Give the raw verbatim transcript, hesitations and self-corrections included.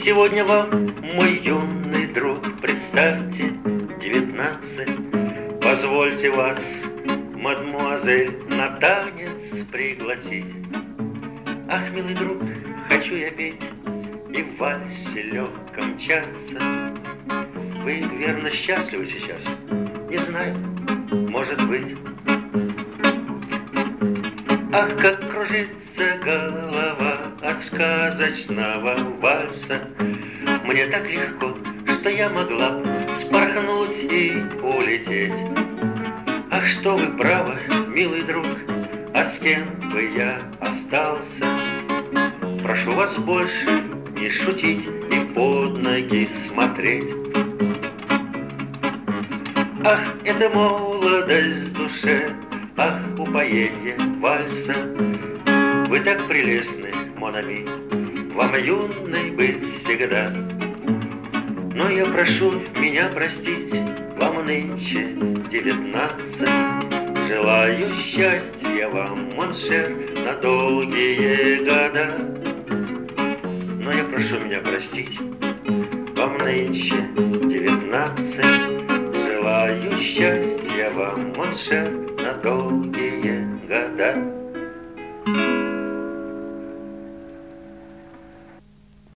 Сегодня вам, мой юный друг, представьте, девятнадцать. Позвольте вас, мадмуазель, на танец пригласить. Ах, милый друг, хочу я петь и в вальсе легком мчаться. Вы, верно, счастливы сейчас? Не знаю, может быть. Ах, как кружится голова от сказочного вальса. Мне так легко, что я могла спорхнуть и улететь. Ах, что вы правы, милый друг, а с кем бы я остался? Прошу вас больше не шутить и под ноги смотреть. Ах, это молодость в душе, ах, упоенье вальса. Вы так прелестны, мон ами, вам юной быть всегда. Но я прошу меня простить, вам нынче девятнадцать. Желаю счастья вам, моншер, на долгие года. Но я прошу меня простить, вам нынче девятнадцать. Желаю счастья вам, моншер, на долгие года.